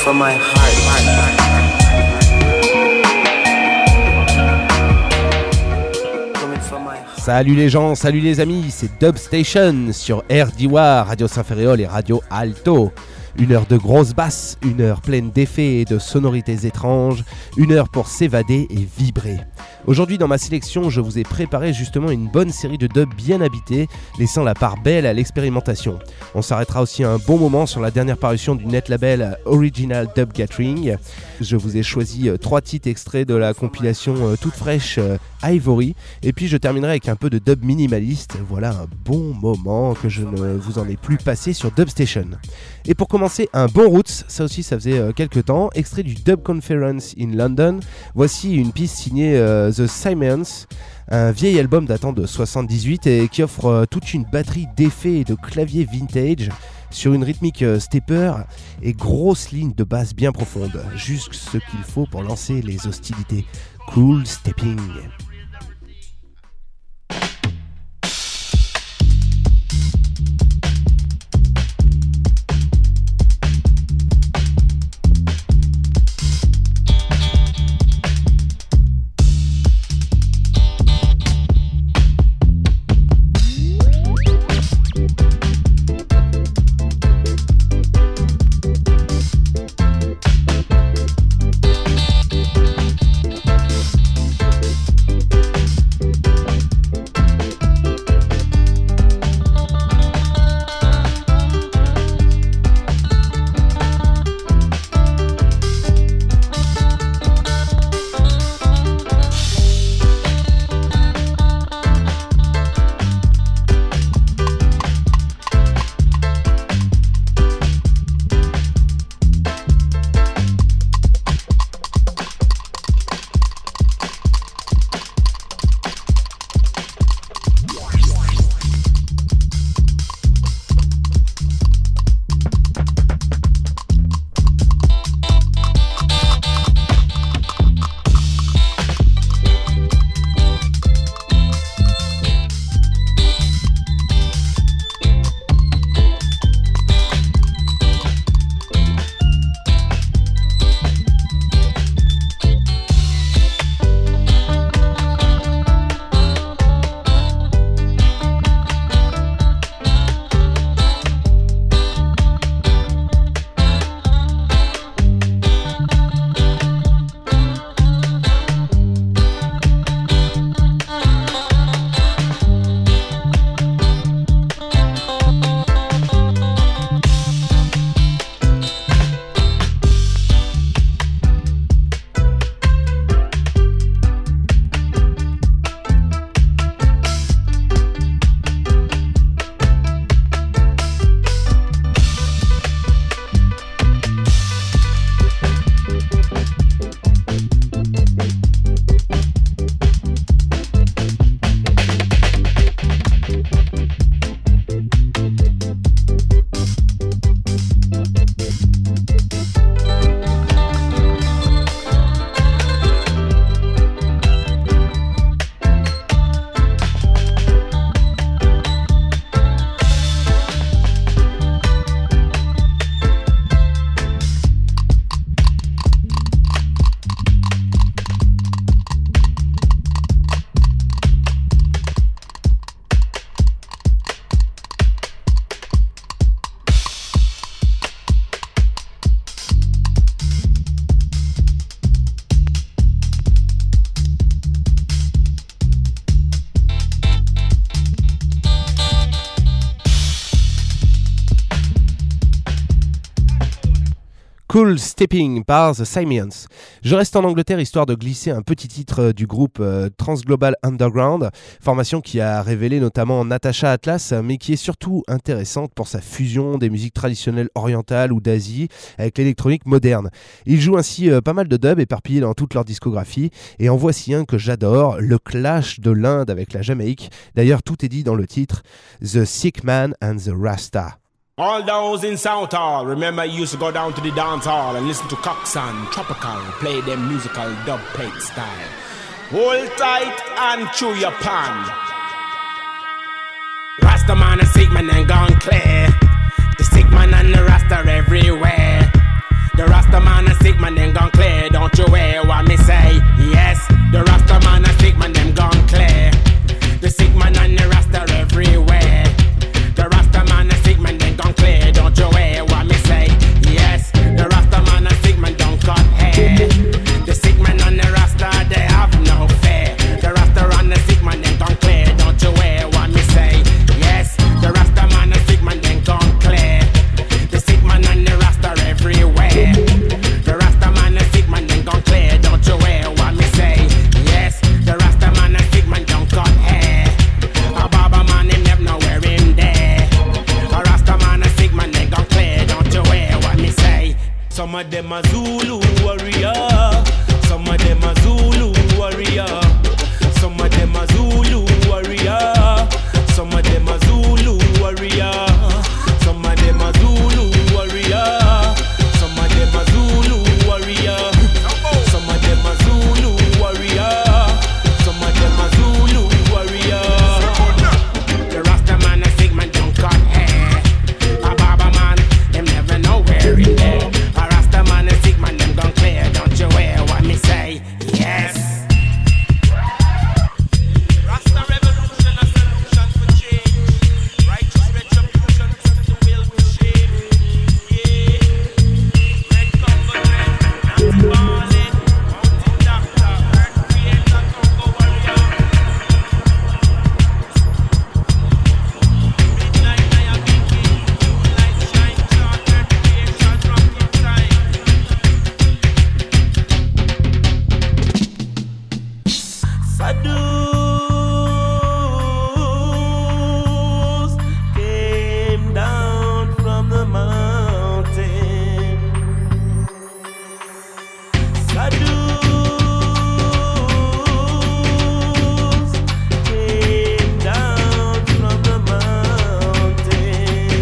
from my heart. Salut les gens, salut les amis, c'est Dub Station sur RDWA, Radio Saint-Ferréol et Radio Alto. Une heure de grosses basses, une heure pleine d'effets et de sonorités étranges, une heure pour s'évader et vibrer. Aujourd'hui dans ma sélection, je vous ai préparé justement une bonne série de dubs bien habités, laissant la part belle à l'expérimentation. On s'arrêtera aussi un bon moment sur la dernière parution du net label Original Dub Gathering. Je vous ai choisi 3 titres extraits de la compilation toute fraîche Ivory, et puis je terminerai avec un peu de dub minimaliste. Voilà un bon moment que je ne vous en ai plus passé sur Dub Station. Et pour commencer, un bon roots, ça aussi ça faisait quelques temps, extrait du Dub Conference in London. Voici une piste signée The Simians, un vieil album datant de 78 et qui offre toute une batterie d'effets et de claviers vintage sur une rythmique stepper et grosse ligne de basse bien profonde. Juste ce qu'il faut pour lancer les hostilités. Cool Stepping. Cool Stepping par The Simians. Je reste en Angleterre histoire de glisser un petit titre du groupe Transglobal Underground, formation qui a révélé notamment Natasha Atlas, mais qui est surtout intéressante pour sa fusion des musiques traditionnelles orientales ou d'Asie avec l'électronique moderne. Ils jouent ainsi pas mal de dubs éparpillés dans toute leur discographie, et en voici un que j'adore, le clash de l'Inde avec la Jamaïque. D'ailleurs, tout est dit dans le titre, The Sick Man and the Rasta. All those in Southall, remember you used to go down to the dance hall and listen to Coxsone, Tropical, play them musical dub plate style. Hold tight and chew your pan. Rasta man and sick man and gone clear. The sick man and the Rasta everywhere. The Rasta Rasta man a sick man, them gone clear. Don't you hear what me say? Yes, the Rasta man a sick man, them gone clear. The sick man and the Rasta everywhere. The Rasta man a sick man, them gone clear. Don't you hear what me say? Yes, the Rasta man a sick man, don't cut hair. The sick man and the Rasta, they have no fear. The Rasta and the sick man, them gone clear. Don't you hear what me say? Yes, the Rasta man a sick man, them gone clear. The sick man and the Rasta everywhere. The Rasta man a sick man, them gone clear. Don't you hear what me say? Yes, the Rasta man a sick man, don't cut hair. A Baba man, him never know where him there. A Rasta man a sick man, they gone clear. Don't you hear what me say? Some of them a Zulu warrior. Some of them a Zulu warrior. Some of them a Zulu warrior. Some of them a Zulu warrior. Some of them a Zulu warrior. Some of them a Zulu warrior. Some of them a Zulu warrior. Some of them a Zulu warrior. The Rasta man a sick man, don't cut hair. A Baba man, him never know where he there. A Rasta man a sick man, them gone clear. Don't you hear what me say? Yes. Rasta revolution, a solution for change. Righteous retribution, the will we shape. Yeah. Red government, anti-balling, mountain doctor, earth creator, Congo warrior. Midnight I am thinking, moonlight shine, chartered creation, rocking time. Sadhus came down from the mountain. Sadhus came down from the mountain.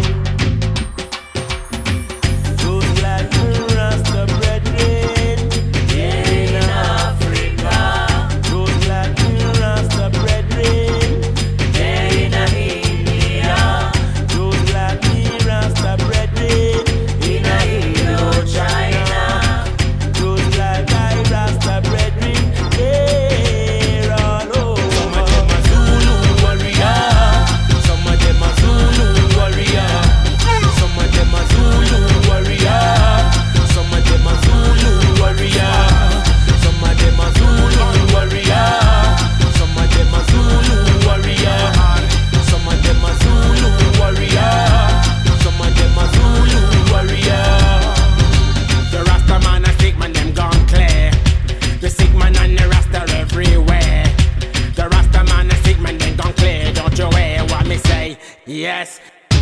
Those like Rasta brethren in Africa. Those like Rasta brethren in India. Those like Rasta brethren in Indochina. Those like Rasta brethren here all over. Some of them a Zulu warrior. Some of them a Zulu warrior. Some of them a Zulu warrior. Some of them a Zulu warrior. Some of them a Zulu warrior. Some of them a Zulu warrior. Some of them a Zulu warrior. Some of them a Zulu warrior. The Rasta man a sick man, them gone clear. The sick man and the Rasta everywhere. The Rasta man a sick man, them gone clear. Don't you hear what me say? Yes.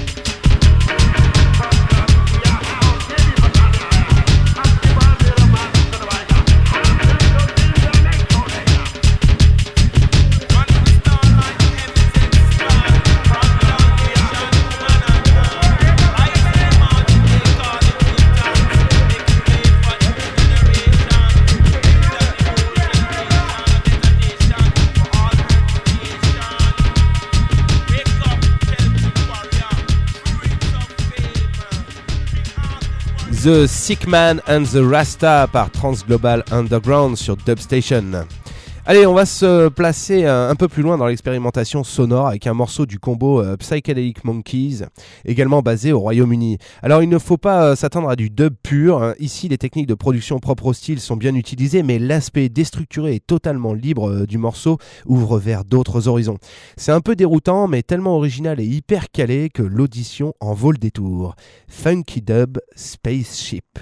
The Sick Man and the Rasta par Transglobal Underground sur Dubstation. Allez, on va se placer un peu plus loin dans l'expérimentation sonore avec un morceau du combo Psychedelic Monkeys, également basé au Royaume-Uni. Alors il ne faut pas s'attendre à du dub pur, ici les techniques de production propres au style sont bien utilisées, mais l'aspect déstructuré et totalement libre du morceau ouvre vers d'autres horizons. C'est un peu déroutant, mais tellement original et hyper calé que l'audition en vaut le détour. Funky Dub Spaceship.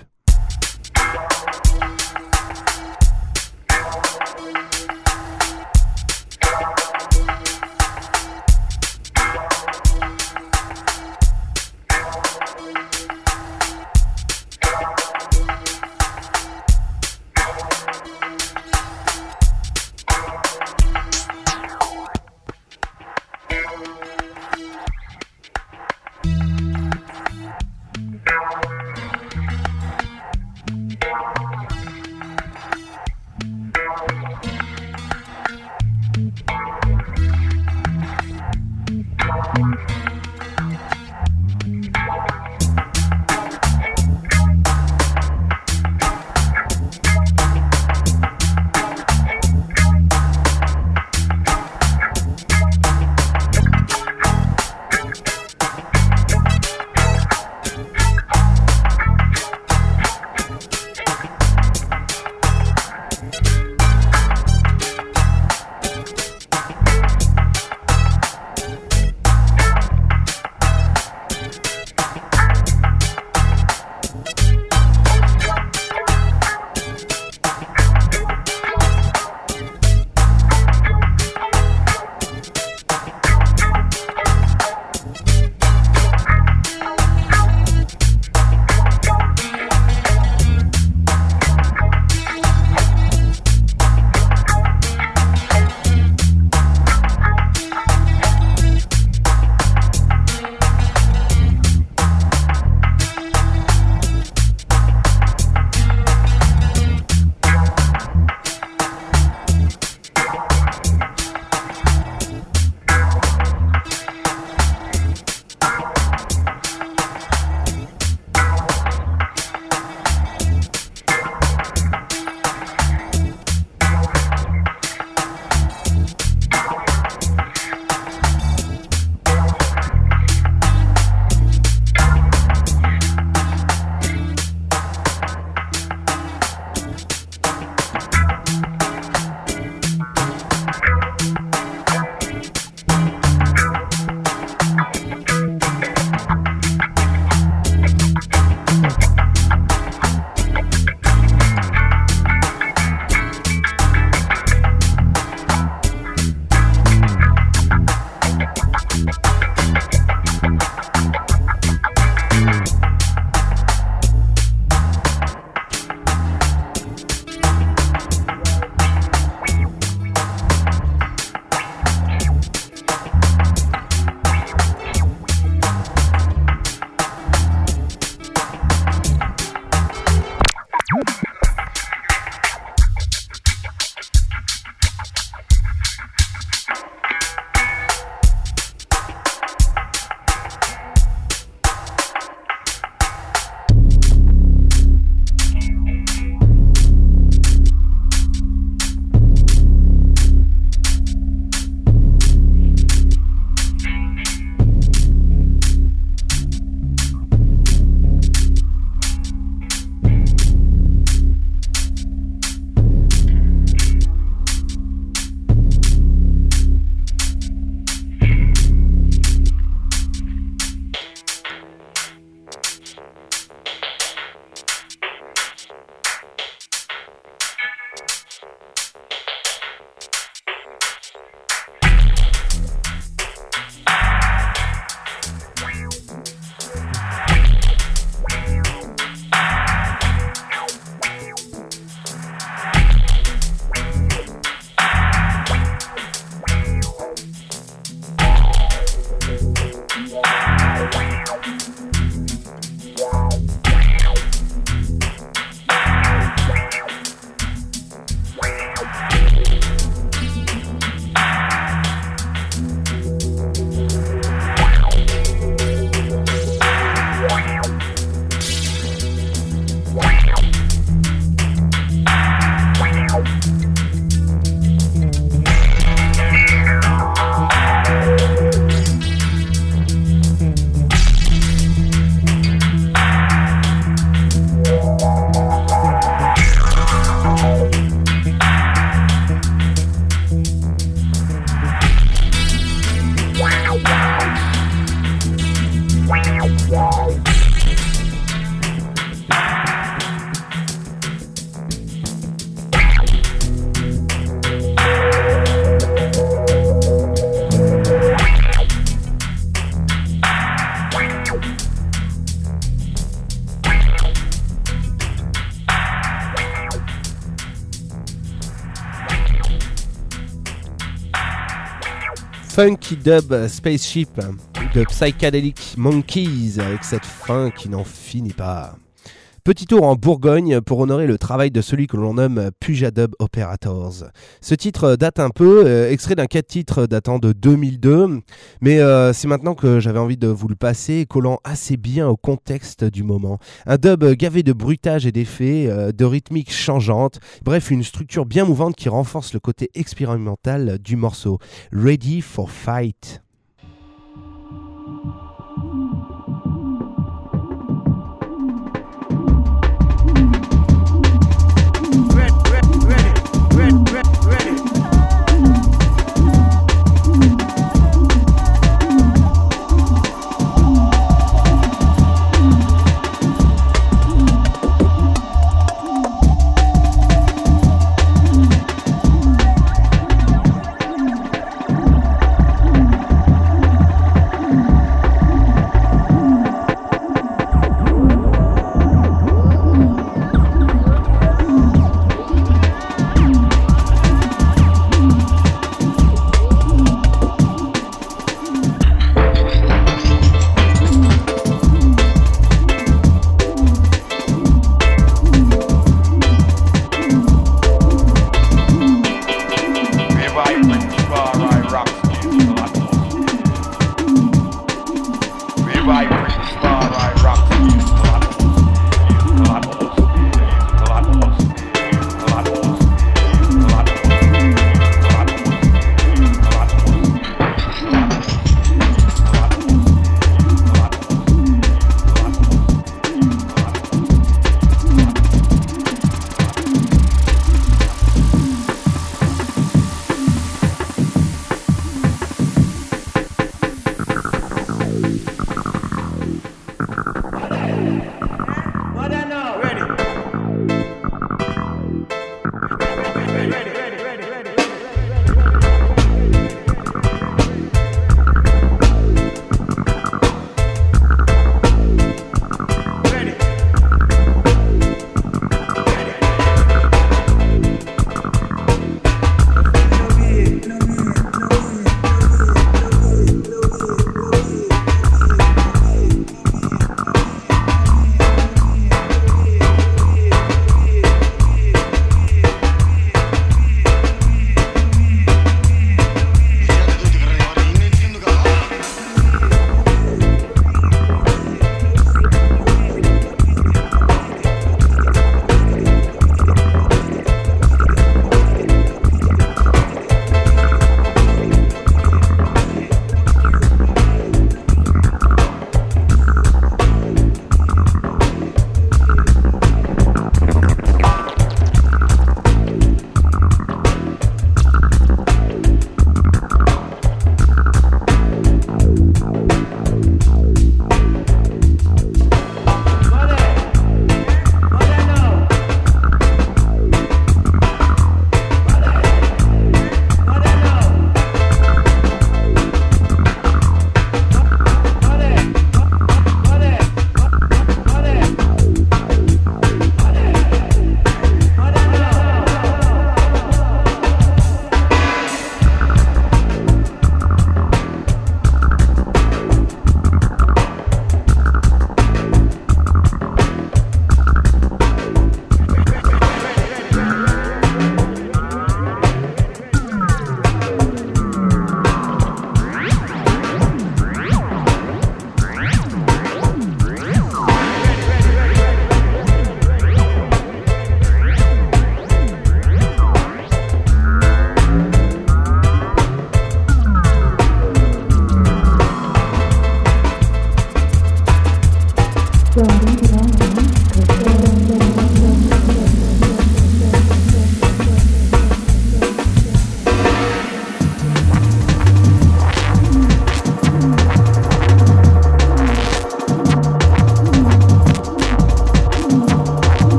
Funky Dub Spaceship de Psychedelic Monkeys avec cette fin qui n'en finit pas. Petit tour en Bourgogne pour honorer le travail de celui que l'on nomme Puja Dub Operators. Ce titre date un peu, extrait d'un 4 titres datant de 2002, mais c'est maintenant que j'avais envie de vous le passer, collant assez bien au contexte du moment. Un dub gavé de bruitage et d'effets, de rythmiques changeantes, bref une structure bien mouvante qui renforce le côté expérimental du morceau. Ready for Fight.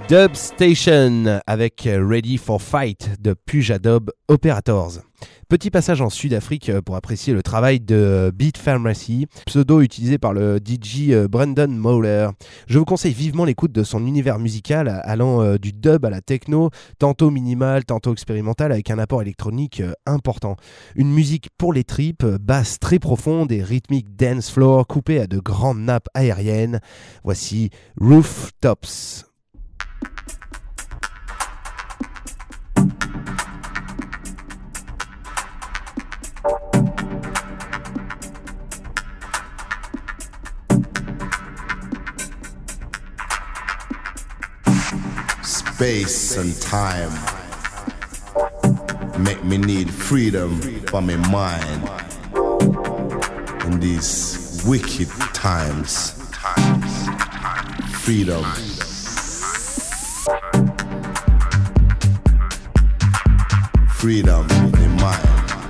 Dub Station avec Ready for Fight de Pujadob Operators. Petit passage en Sud-Afrique pour apprécier le travail de Beat Pharmacy, pseudo utilisé par le DJ Brandon Mowler. Je vous conseille vivement l'écoute de son univers musical allant du dub à la techno, tantôt minimal, tantôt expérimental avec un apport électronique important. Une musique pour les tripes, basse très profonde et rythmique dance floor coupée à de grandes nappes aériennes. Voici Rooftops. Space and time make me need freedom for my mind in these wicked times. Freedom. Freedom in the mind.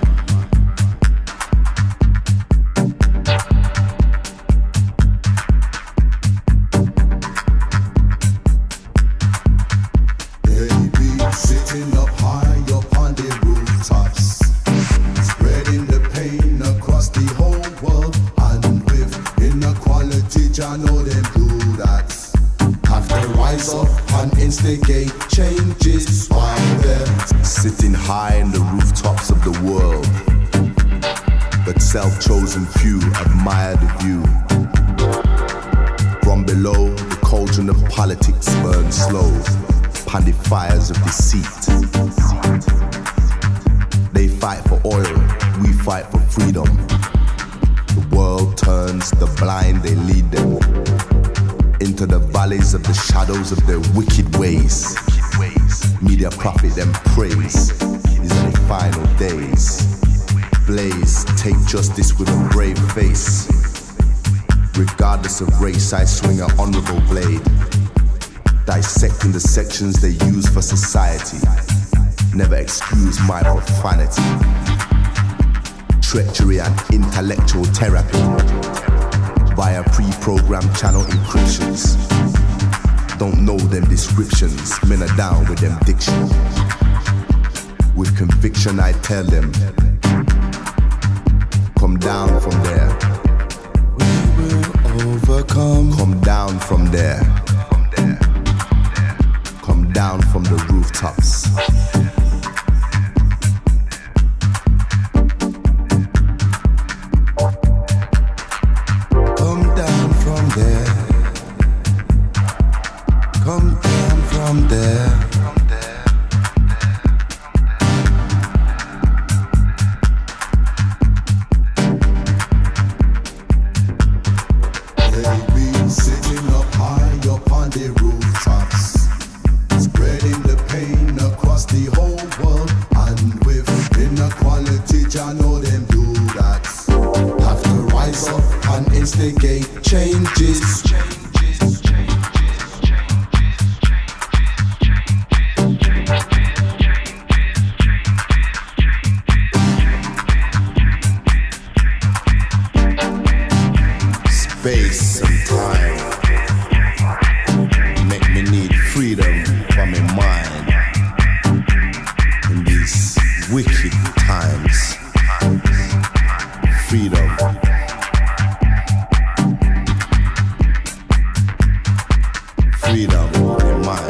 Sitting up high up on the rooftops, spreading the pain across the whole world. And with inequality, I know them do that. Have to rise up and instigate changes while they're sitting high in the rooftops of the world. But self-chosen few admire the view. From below, the cauldron of politics burns slow. On the fires of deceit. They fight for oil, we fight for freedom. The world turns the blind, they lead them into the valleys of the shadows of their wicked ways. Media profit them praise. These are the final days. Blaze, take justice with a brave face. Regardless of race, I swing an honorable blade. Dissecting the sections they use for society. Never excuse my profanity. Treachery and intellectual therapy via pre-programmed channel encryptions. Don't know them descriptions, men are down with them diction. With conviction I tell them, come down from there. We will overcome. Come down from there. Come down from the rooftops. Come down from there. Come down from there. Baby, sitting up high up on the rooftops, spreading the pain across the whole world. And with inequality, I know them do that. Have to rise up and instigate changes. Space and time make me need freedom for my mind in these wicked times. Freedom. Freedom for my mind.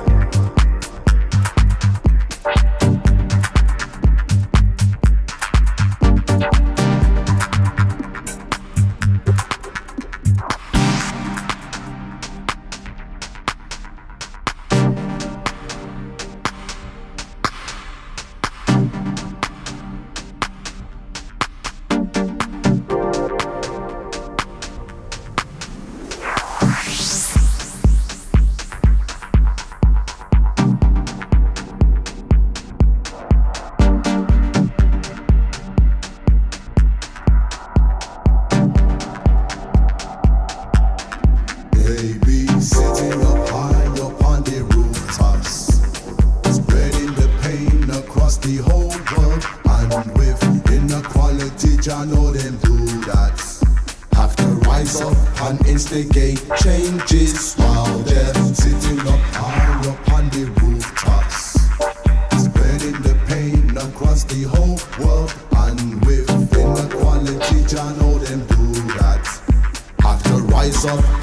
Baby, sitting up high up on the rooftops, spreading the pain across the whole world. And with inequality, I know them do that. Have to rise up and instigate changes while they're sitting up high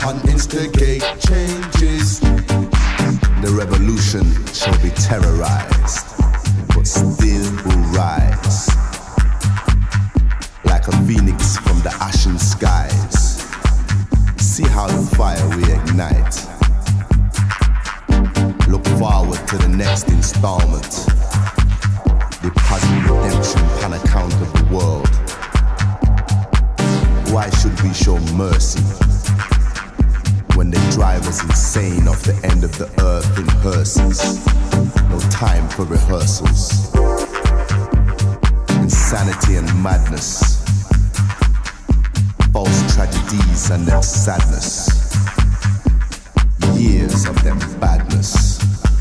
and instigate changes. The revolution shall be terrorized, but still will rise. Like a phoenix from the ashen skies. See how the fire we ignite. Look forward to the next installment. Deposit redemption on account of the world. Why should we show mercy when they drive us insane off the end of the earth in hearses? No time for rehearsals. Insanity and madness. False tragedies and then sadness. Years of them badness.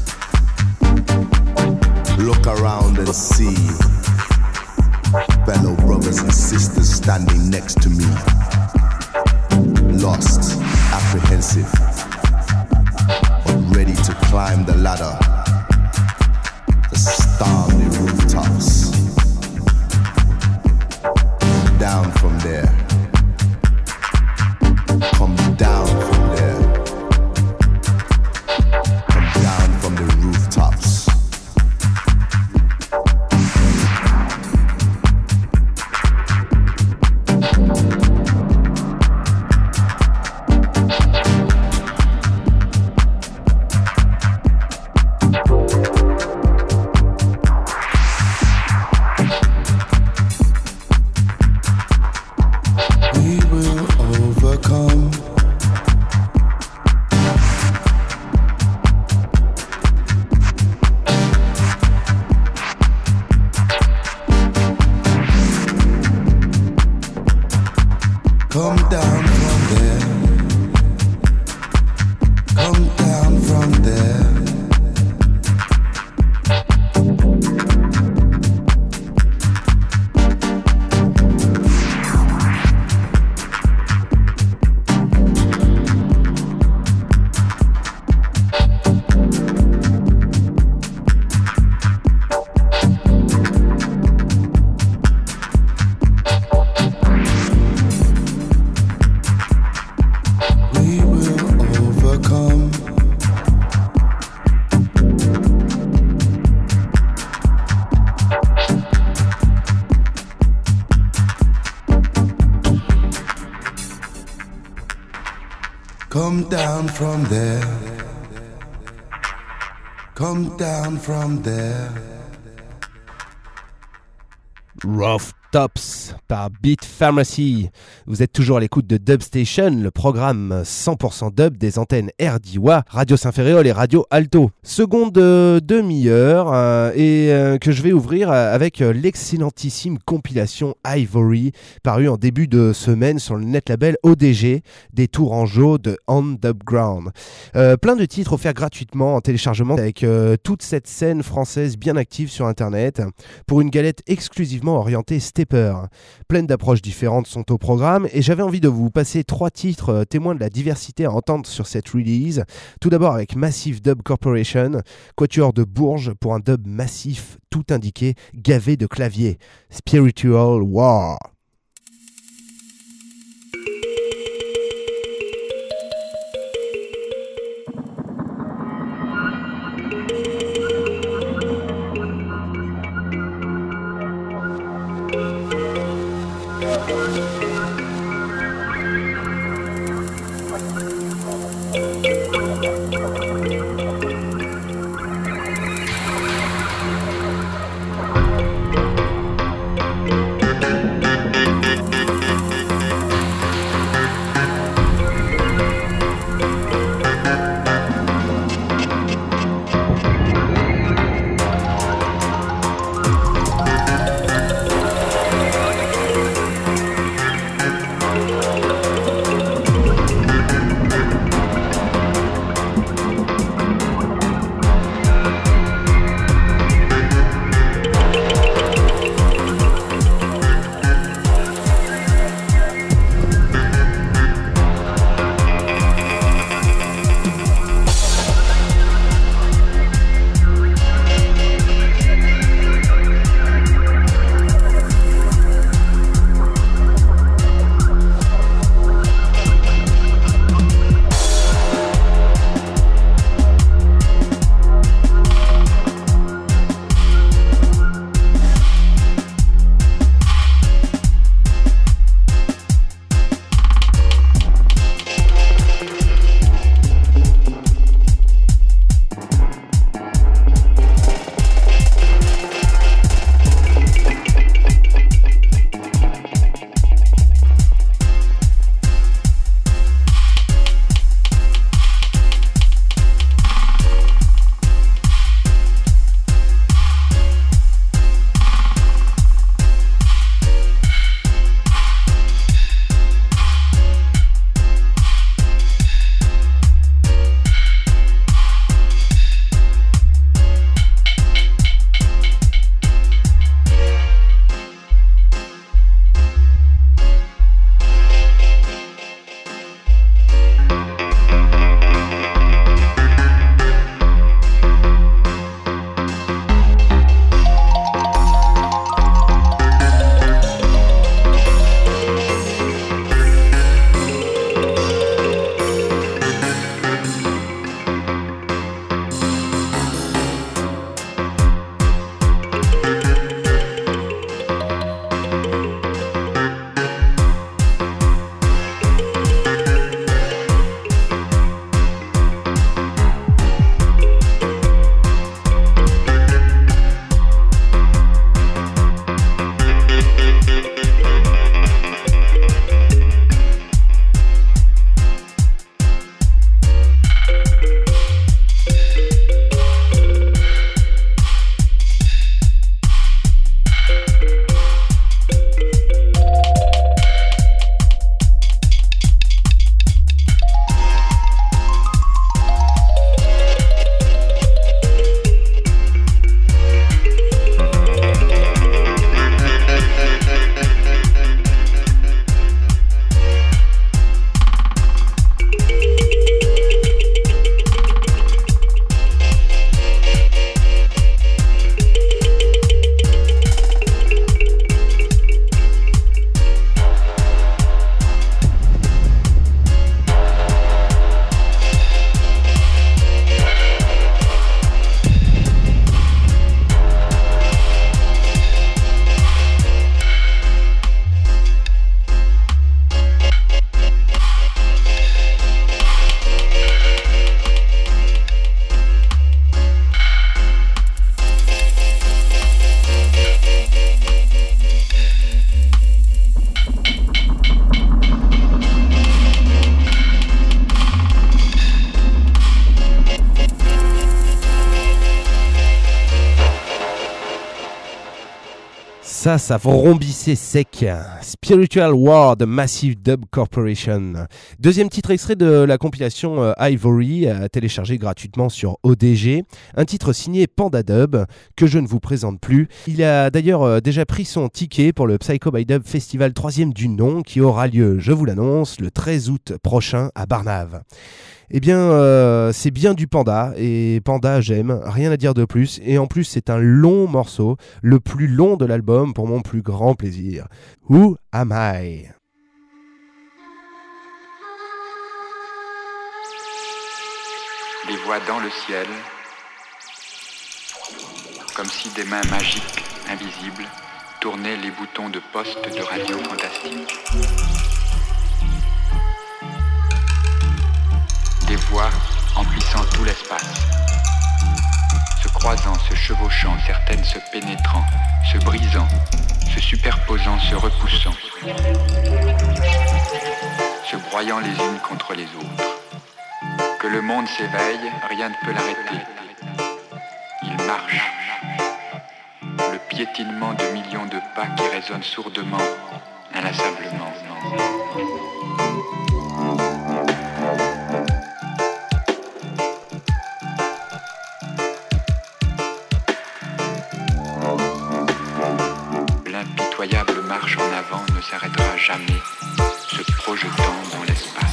Look around and see fellow brothers and sisters standing next to me. Lost, apprehensive, but ready to climb the ladder. To storm the rooftops. Down from there. Come down from there. Come down from the rooftops. Come down from there. Come down from there. Rough Tops par Beat Pharmacy. Vous êtes toujours à l'écoute de Dub Station, le programme 100% dub des antennes RDIWA, Radio Saint-Ferréol et Radio Alto. Seconde demi-heure que je vais ouvrir avec l'excellentissime compilation Ivory, parue en début de semaine sur le net label ODG, des Tourangeaux de On Dubground. Plein de titres offerts gratuitement en téléchargement avec toute cette scène française bien active sur internet pour une galette exclusivement orientée stepper. Plein d'approches différentes sont au programme et j'avais envie de vous passer 3 titres témoins de la diversité à entendre sur cette release. Tout d'abord avec Massive Dub Corporation, quatuor de Bourges pour un dub massif tout indiqué, gavé de clavier. Spiritual War. Ça vrombissait sec. Spiritual War de Massive Dub Corporation. Deuxième titre extrait de la compilation Ivory, téléchargé gratuitement sur ODG. Un titre signé Panda Dub, que je ne vous présente plus. Il a d'ailleurs déjà pris son ticket pour le Psycho by Dub Festival 3e du nom, qui aura lieu, je vous l'annonce, le 13 août prochain à Barnave. Eh bien, c'est bien du Panda, et Panda j'aime, rien à dire de plus, et en plus c'est un long morceau, le plus long de l'album pour mon plus grand plaisir. Who Am I? Des voix dans le ciel, comme si des mains magiques, invisibles, tournaient les boutons de poste de radio fantastique. Des voix emplissant tout l'espace, se croisant, se chevauchant, certaines se pénétrant, se brisant, se superposant, se repoussant, se broyant les unes contre les autres. Que le monde s'éveille, rien ne peut l'arrêter. Il marche. Le piétinement de millions de pas qui résonnent sourdement, inlassablement. L'impitoyable marche en avant ne s'arrêtera jamais, se projetant dans l'espace.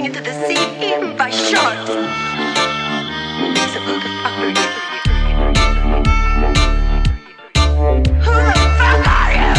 into the sea by short. So who the fuck are you? Who the fuck are you?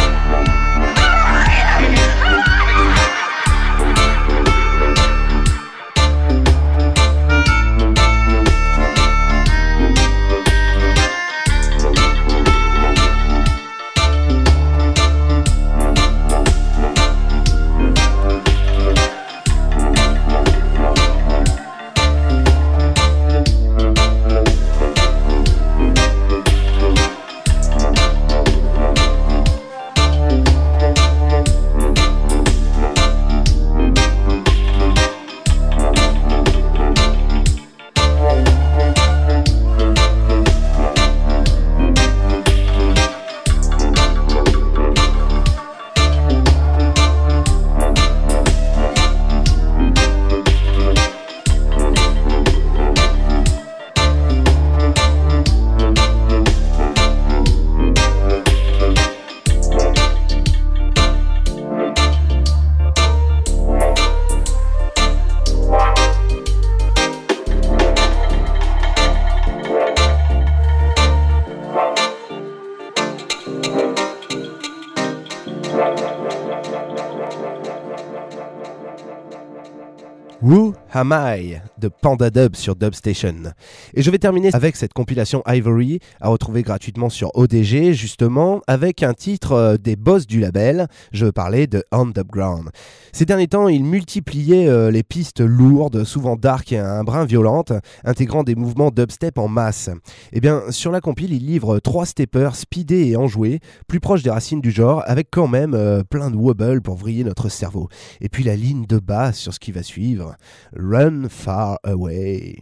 Who Am I de Panda Dub sur Dub Station. Et je vais terminer avec cette compilation Ivory à retrouver gratuitement sur ODG, justement avec un titre des boss du label. Je parlais de Underground. Ces derniers temps, il multipliait les pistes lourdes, souvent dark et un brin violentes, intégrant des mouvements dubstep en masse. Et bien, sur la compile, il livre 3 steppers speedés et enjoués, plus proches des racines du genre, avec quand même plein de wobble pour vriller notre cerveau. Et puis la ligne de basse sur ce qui va suivre. Run Far Away.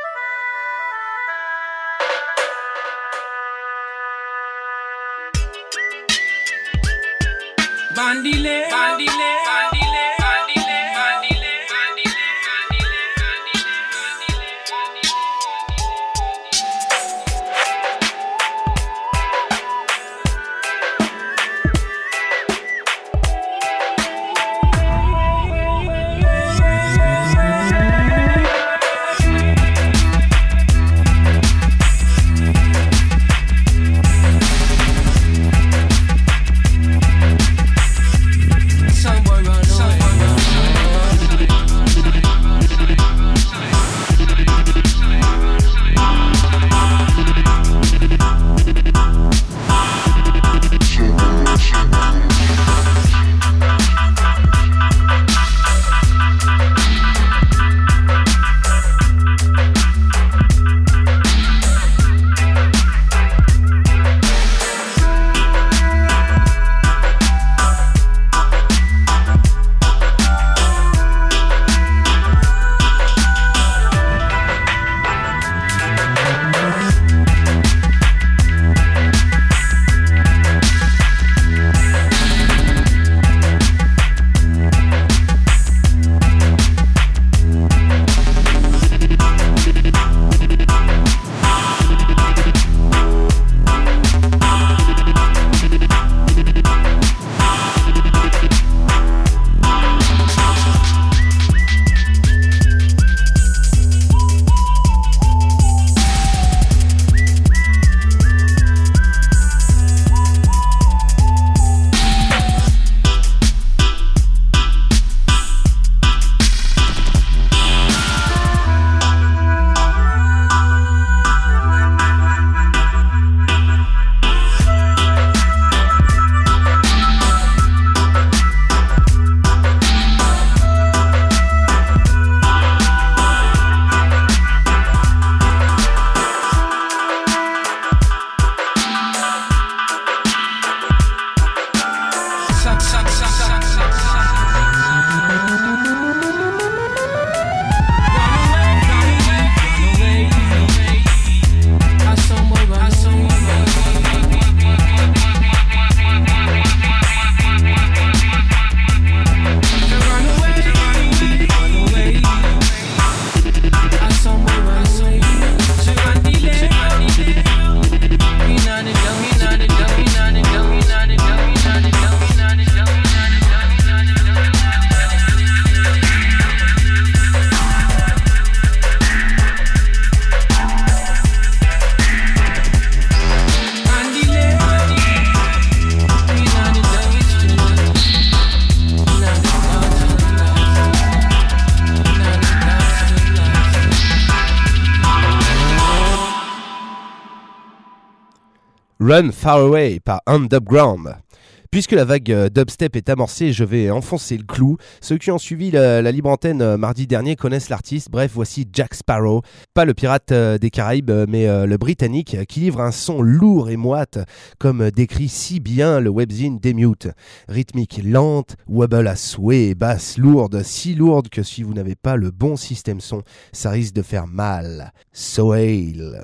Bandile, bandile, bandile, bandile, bandile, Run Far Away par Underground. Puisque la vague dubstep est amorcée, je vais enfoncer le clou. Ceux qui ont suivi la libre antenne mardi dernier connaissent l'artiste. Bref, voici Jack Sparrow. Pas le pirate des Caraïbes, mais le britannique qui livre un son lourd et moite, comme décrit si bien le webzine Demute. Rythmique lente, wobble à souhait, basse lourde, si lourde que si vous n'avez pas le bon système son, ça risque de faire mal. Sohail.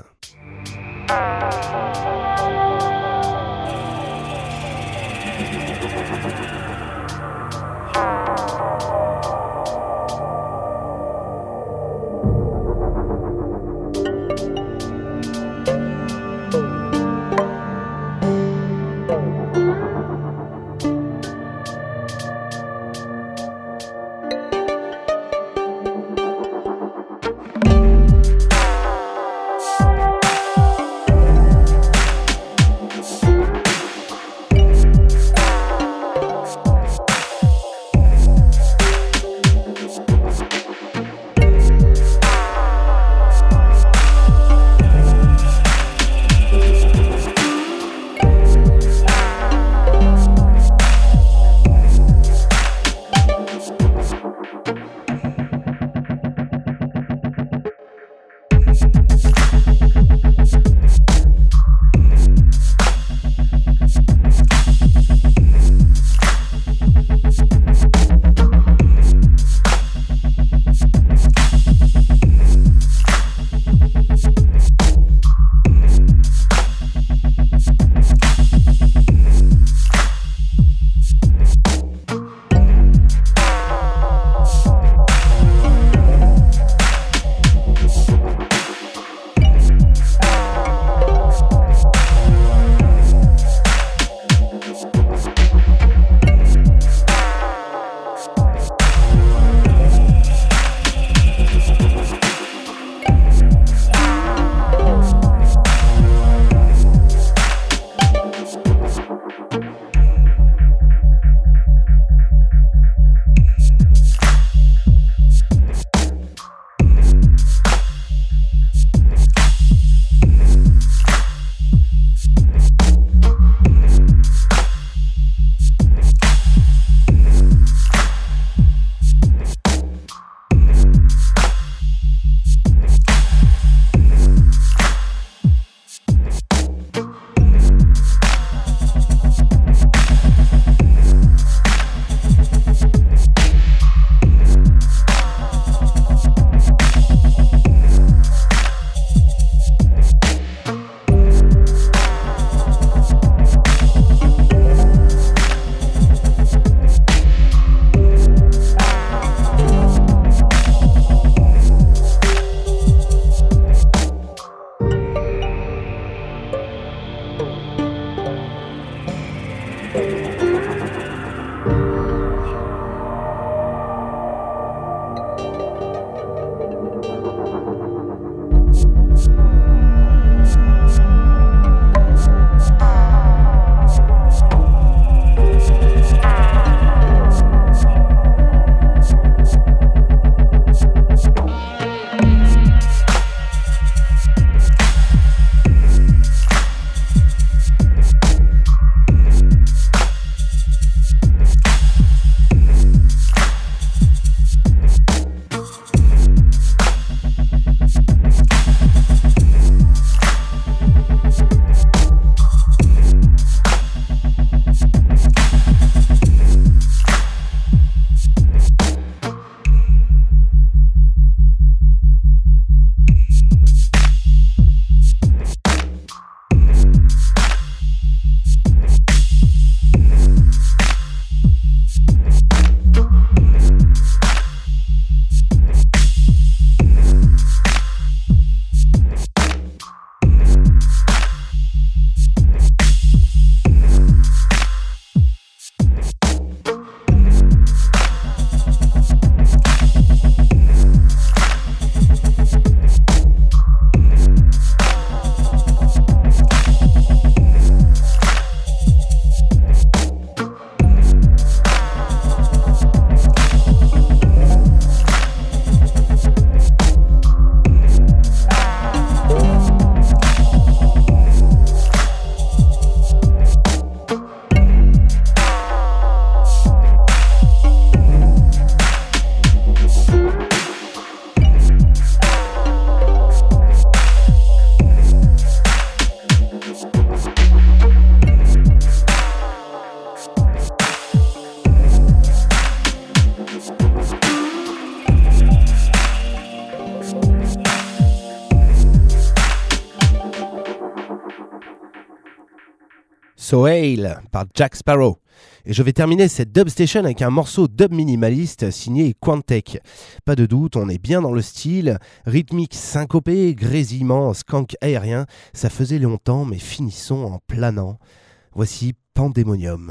So Hail par Jack Sparrow. Et je vais terminer cette dub station avec un morceau dub minimaliste signé Quantech. Pas de doute, on est bien dans le style, rythmique syncopé, grésillement, skank aérien, ça faisait longtemps mais finissons en planant. Voici Pandemonium.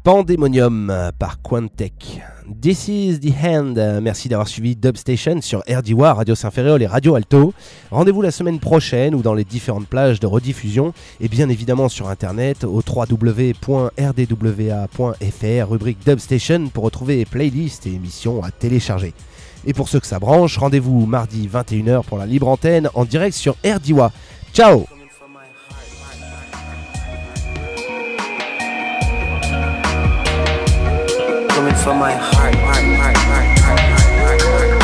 Pandemonium par Quantech. This is the end. Merci d'avoir suivi Dub Station sur RDIWA, Radio Saint-Ferréol et Radio Alto. Rendez-vous la semaine prochaine ou dans les différentes plages de rediffusion et bien évidemment sur internet au www.rdwa.fr, rubrique Dub Station pour retrouver les playlists et émissions à télécharger. Et pour ceux que ça branche, rendez-vous mardi 21h pour la libre antenne en direct sur RDIWA. Ciao. Coming from my heart.